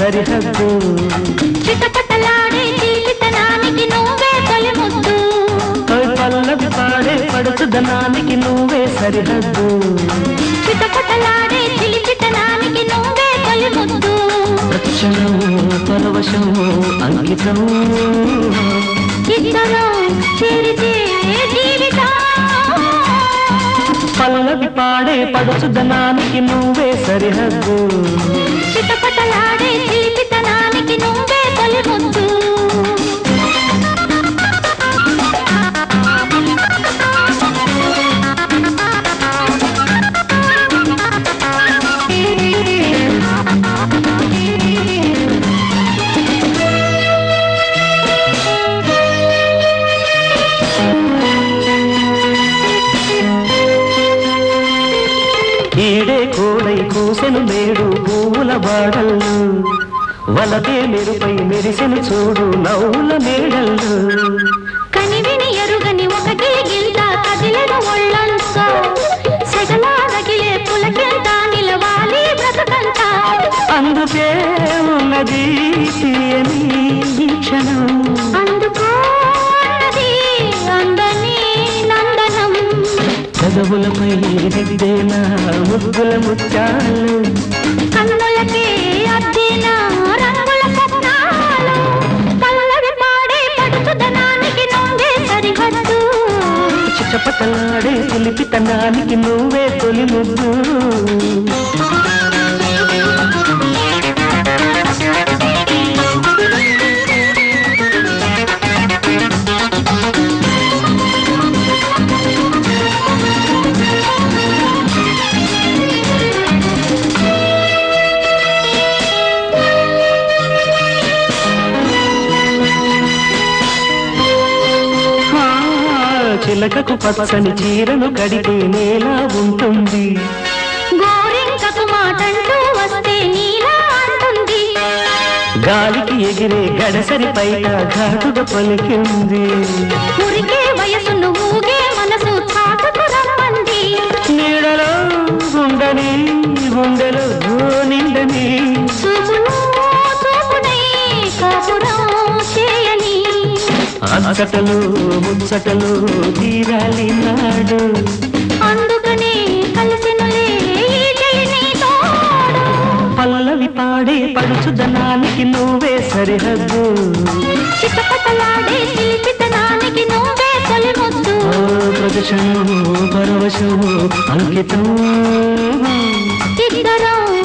సరిహద్దు చిటపటలాడే జీవితనానికి నువ్వే తొలి ముద్దు పల్లవి పాడే పడుచుదనానికి నువ్వే సరిహద్దు చిటపటలాడే జీవితనానికి నువ్వే తొలి ముద్దు ప్రతిక్షణం పరవశం అంకితం ఇద్దరం చేరితే జీవితం పల్లవి పాడే పడుచుదనానికి నువ్వే సరిహద్దు చిటపటలాడే జీవితనానికి నువ్వే తొలి ముద్దు ఈడే కోడై కూసెను మేడు పువ్వుల బాడళ్ళు వలకే మెరుపై మెరిసెను చూడు నవ్వుల మేడళ్ళు కనివిని ఎరుగని ఒకటే గిల్తా కదిలెను ఒళ్ళంతా సెగలా రగిలే పులకెంత నిలవాలి బ్రతకంతా అందుకే ఉన్నది తీయని ఈ క్షణం అందుకోన్నది అందని నందనం చదువులపై దిద్దేనా ముగ్గుల ముత్యాలు కన్నులకే అద్దిన రంగుల స్వప్నాలు పల్లవి పాడే పడుచుదనానికి నువ్వే సరిహద్దు చిట్టపటలాడే తెలిపితనానికి నువ్వే తొలి ముద్దు చిలకకు పచ్చని చీరను కడితే నేలా ఉంటుంది గోరింకకు మాటంటూ వస్తే నీలా అంటుంది గాలికి ఎగిరే గడసరి పైట ఘాటుగా పలికింది ఉరికే వయసును ఊగే మనసు చాటుకు రమ్మంది నీడలో గుండని గుండెలో నిండని చూపును చూపునై కాపురం చేయని అచ్చటలు ముచ్చటలు తీరాలి నాడు అందుకనే కలిసినులే ఈ చెలిని తోడు పల్లవి పాడే పడుచుదనానికి నువ్వే సరిహద్దు చిటపటలాడే జీవితనానికి నువ్వే తొలి ముద్దు ప్రదర్శనము పరవశము అంకితం ఇద్దరం